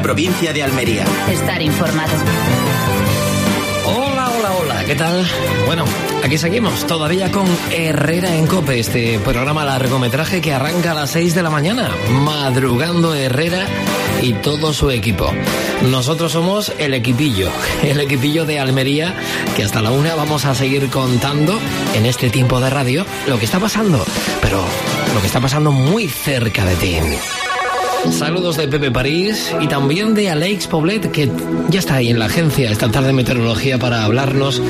provincia de Almería. Estar informado. Hola, ¿qué tal? Bueno, aquí seguimos, todavía con Herrera en COPE, este programa largometraje que arranca a las 6 de la mañana, madrugando Herrera y todo su equipo. Nosotros somos el equipillo de Almería, que hasta la 1 vamos a seguir contando en este tiempo de radio lo que está pasando, pero lo que está pasando muy cerca de ti. Saludos de Pepe París y también de Alex Poblet, que ya está ahí en la agencia estatal de meteorología para hablarnos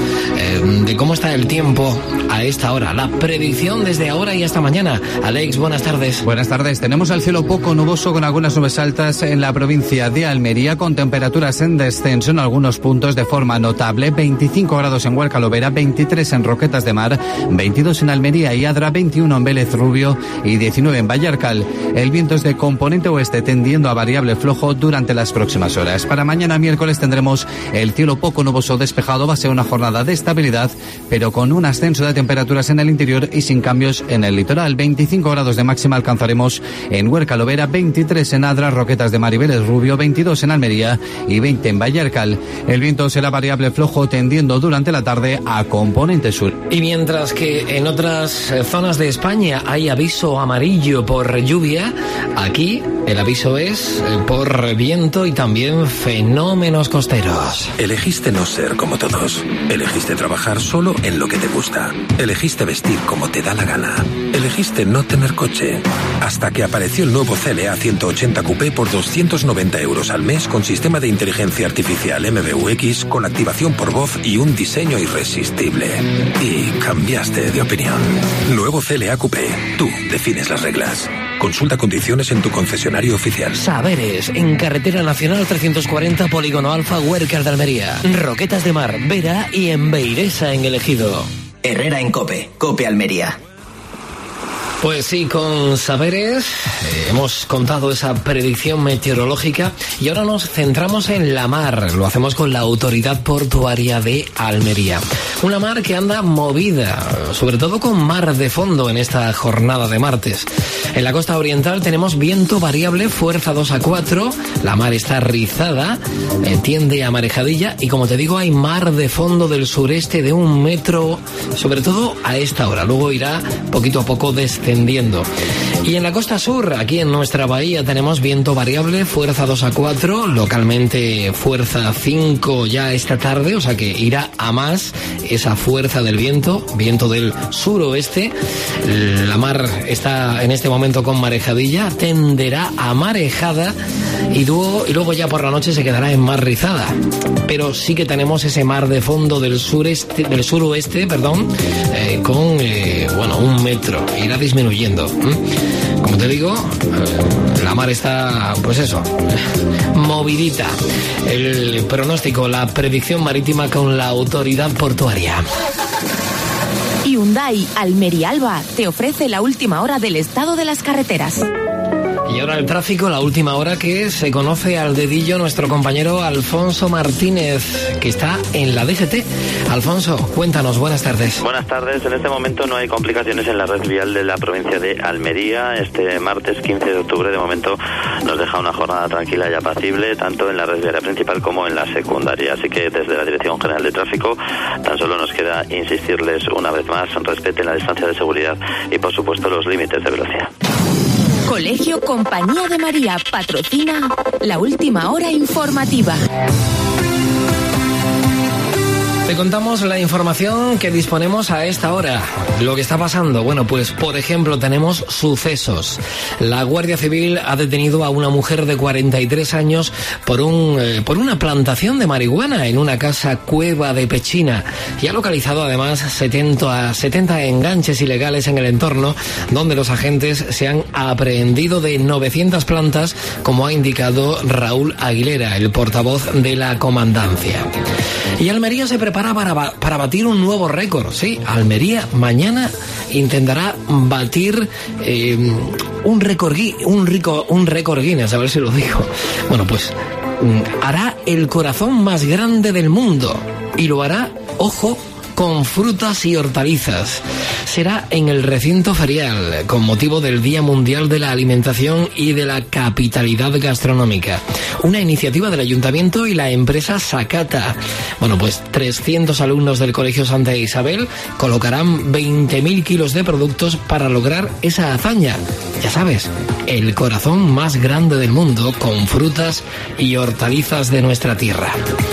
de cómo está el tiempo a esta hora. La predicción desde ahora y hasta mañana. Alex, buenas tardes. Buenas tardes. Tenemos el cielo poco nuboso con algunas nubes altas en la provincia de Almería, con temperaturas en descenso en algunos puntos de forma notable. 25 grados en Huerca-Lovera, 23 en Roquetas de Mar, 22 en Almería y Adra, 21 en Vélez Rubio y 19 en Vallarcal. El viento es de componente oeste, tendiendo a variable flojo durante las próximas horas. Para mañana miércoles tendremos el cielo poco nuboso despejado. Va a ser una jornada de estabilidad, pero con un ascenso de temperaturas en el interior y sin cambios en el litoral. 25 grados de máxima alcanzaremos en Huerca-Lovera, 23 en Adra, Roquetas de Mar y Vélez Rubio, 22 en Almería y 20 en Vallarcal. El viento será variable flojo, tendiendo durante la tarde a componente sur. Y mientras que en otras zonas de España hay aviso amarillo por lluvia, aquí el aviso es por viento y también fenómenos costeros. Elegiste no ser como todos. Elegiste trabajar solo en lo que te gusta. Elegiste vestir como te da la gana. Elegiste no tener coche. Hasta que apareció el nuevo CLA 180 Coupé por 290 euros al mes con sistema de inteligencia artificial MBUX con activación por voz y un diseño irresistible. Y cambiaste de opinión. Nuevo CLA Coupé. Tú defines las reglas. Consulta condiciones en tu concesionario oficial. Saberes, en Carretera Nacional 340, Polígono Alfa, Huerca de Almería. Roquetas de Mar, Vera y en Beiresa, en el Ejido. Herrera en COPE, COPE Almería. Pues sí, con Saberes hemos contado esa predicción meteorológica y ahora nos centramos en la mar. Lo hacemos con la Autoridad Portuaria de Almería. Una mar que anda movida, sobre todo con mar de fondo en esta jornada de martes. En la costa oriental tenemos viento variable, fuerza 2 a 4, la mar está rizada, tiende a marejadilla y como te digo hay mar de fondo del sureste de 1 metro, sobre todo a esta hora. Luego irá poquito a poco descendiendo. Y en la costa sur, aquí en nuestra bahía, tenemos viento variable, fuerza 2 a 4, localmente fuerza 5 ya esta tarde, o sea que irá a más esa fuerza del viento, viento del suroeste. La mar está en este momento con marejadilla, tenderá a marejada y luego ya por la noche se quedará en mar rizada. Pero sí que tenemos ese mar de fondo del suroeste, con 1 metro. Irá disminuyendo. Como te digo, la mar está, pues eso, movidita. El pronóstico, la predicción marítima con la Autoridad Portuaria. Hyundai Almería Alba te ofrece la última hora del estado de las carreteras. Y ahora el tráfico, la última hora que se conoce al dedillo nuestro compañero Alfonso Martínez, que está en la DGT. Alfonso, cuéntanos, buenas tardes. Buenas tardes. En este momento no hay complicaciones en la red vial de la provincia de Almería. Este martes 15 de octubre, de momento, nos deja una jornada tranquila y apacible, tanto en la red vial principal como en la secundaria. Así que desde la Dirección General de Tráfico, tan solo nos queda insistirles una vez más, respeten la distancia de seguridad y, por supuesto, los límites de velocidad. Colegio Compañía de María patrocina la última hora informativa. Te contamos la información que disponemos a esta hora. Lo que está pasando, bueno, pues por ejemplo tenemos sucesos. La Guardia Civil ha detenido a una mujer de 43 años por una plantación de marihuana en una casa cueva de Pechina y ha localizado además 70 enganches ilegales en el entorno, donde los agentes se han aprehendido de 900 plantas, como ha indicado Raúl Aguilera, el portavoz de la comandancia. Y Almería se prepara para batir un nuevo récord. Sí, Almería mañana intentará batir un récord Guinness, a ver si lo digo. Bueno, pues hará el corazón más grande del mundo y lo hará, ojo, con frutas y hortalizas. Será en el recinto ferial, con motivo del Día Mundial de la Alimentación y de la Capitalidad Gastronómica. Una iniciativa del Ayuntamiento y la empresa Sakata. Bueno, pues 300 alumnos del Colegio Santa Isabel colocarán 20.000 kilos de productos para lograr esa hazaña. Ya sabes, el corazón más grande del mundo con frutas y hortalizas de nuestra tierra.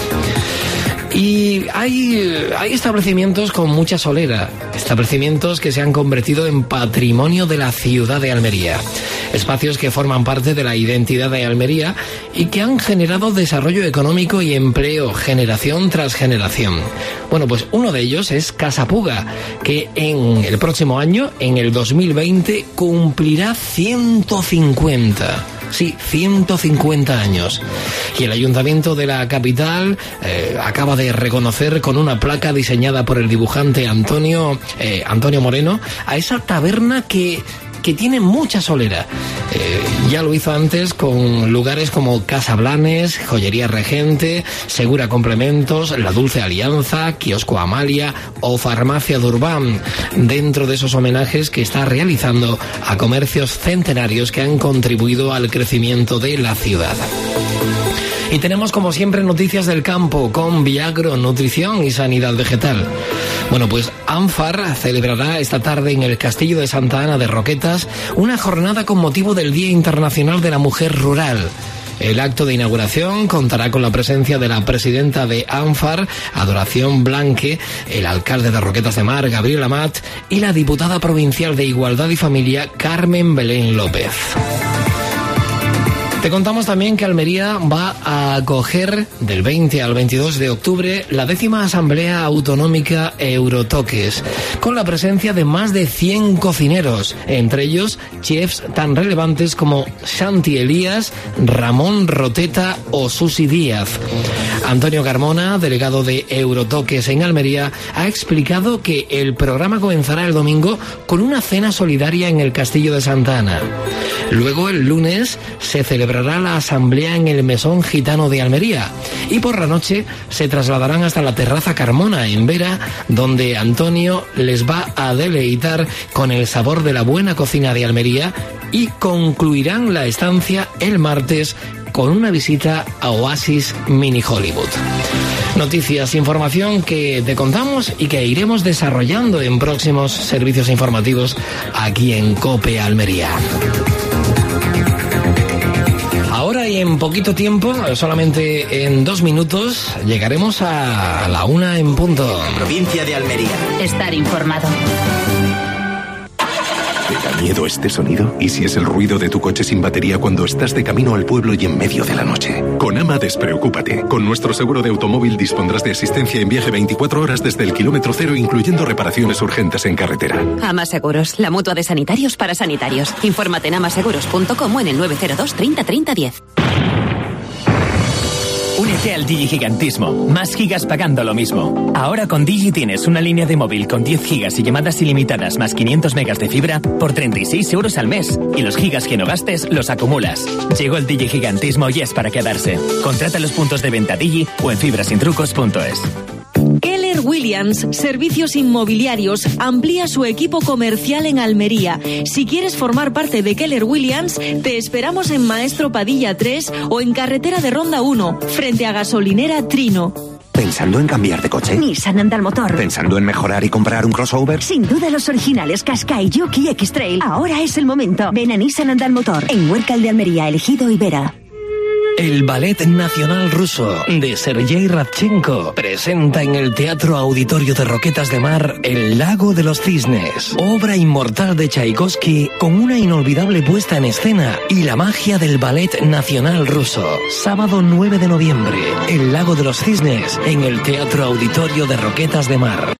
Y hay establecimientos con mucha solera, establecimientos que se han convertido en patrimonio de la ciudad de Almería. Espacios que forman parte de la identidad de Almería y que han generado desarrollo económico y empleo generación tras generación. Bueno, pues uno de ellos es Casa Puga, que en el próximo año, en el 2020, cumplirá 150. Sí, 150 años. Y el Ayuntamiento de la capital acaba de reconocer con una placa diseñada por el dibujante Antonio Moreno a esa taberna que tiene mucha solera. Ya lo hizo antes con lugares como Casa Blanes, Joyería Regente, Segura Complementos, La Dulce Alianza, Kiosco Amalia o Farmacia Durbán, dentro de esos homenajes que está realizando a comercios centenarios que han contribuido al crecimiento de la ciudad. Y tenemos como siempre noticias del campo con Viagro, Nutrición y Sanidad Vegetal. Bueno, pues ANFAR celebrará esta tarde en el Castillo de Santa Ana de Roquetas una jornada con motivo del Día Internacional de la Mujer Rural. El acto de inauguración contará con la presencia de la presidenta de ANFAR, Adoración Blanque, el alcalde de Roquetas de Mar, Gabriel Amat, y la diputada provincial de Igualdad y Familia, Carmen Belén López. Te contamos también que Almería va a acoger del 20 al 22 de octubre la 10ª Asamblea Autonómica Eurotoques, con la presencia de más de 100 cocineros, entre ellos chefs tan relevantes como Santi Elías, Ramón Roteta o Susi Díaz. Antonio Carmona, delegado de Eurotoques en Almería, ha explicado que el programa comenzará el domingo con una cena solidaria en el Castillo de Santa Ana. Luego, el lunes, se celebrará la asamblea en el Mesón Gitano de Almería y por la noche se trasladarán hasta la Terraza Carmona en Vera, donde Antonio les va a deleitar con el sabor de la buena cocina de Almería y concluirán la estancia el martes con una visita a Oasis Mini Hollywood. Noticias, información que te contamos y que iremos desarrollando en próximos servicios informativos aquí en COPE Almería. Ahora y en poquito tiempo, solamente en 2 minutos, llegaremos a la 1 en punto. Provincia de Almería. Estar informado. ¿Te da miedo este sonido? ¿Y si es el ruido de tu coche sin batería cuando estás de camino al pueblo y en medio de la noche? Con AMA despreocúpate. Con nuestro seguro de automóvil dispondrás de asistencia en viaje 24 horas desde el kilómetro cero, incluyendo reparaciones urgentes en carretera. AMA Seguros, la mutua de sanitarios para sanitarios. Infórmate en amaseguros.com o en el 902 30 30 10. Únete al digigigantismo. Más gigas pagando lo mismo. Ahora con Digi tienes una línea de móvil con 10 gigas y llamadas ilimitadas más 500 megas de fibra por 36 euros al mes. Y los gigas que no gastes los acumulas. Llegó el digigigantismo y es para quedarse. Contrata los puntos de venta Digi o en fibrasintrucos.es. Keller Williams, servicios inmobiliarios, amplía su equipo comercial en Almería. Si quieres formar parte de Keller Williams, te esperamos en Maestro Padilla 3 o en Carretera de Ronda 1, frente a Gasolinera Trino. ¿Pensando en cambiar de coche? Nissan Andalmotor. ¿Pensando en mejorar y comprar un crossover? Sin duda los originales Qashqai, Juke y X-Trail. Ahora es el momento. Ven a Nissan Andalmotor, en Huércal de Almería, Elegido y Vera. El Ballet Nacional Ruso de Sergei Radchenko presenta en el Teatro Auditorio de Roquetas de Mar El Lago de los Cisnes, obra inmortal de Tchaikovsky con una inolvidable puesta en escena y la magia del Ballet Nacional Ruso. Sábado 9 de noviembre, El Lago de los Cisnes en el Teatro Auditorio de Roquetas de Mar.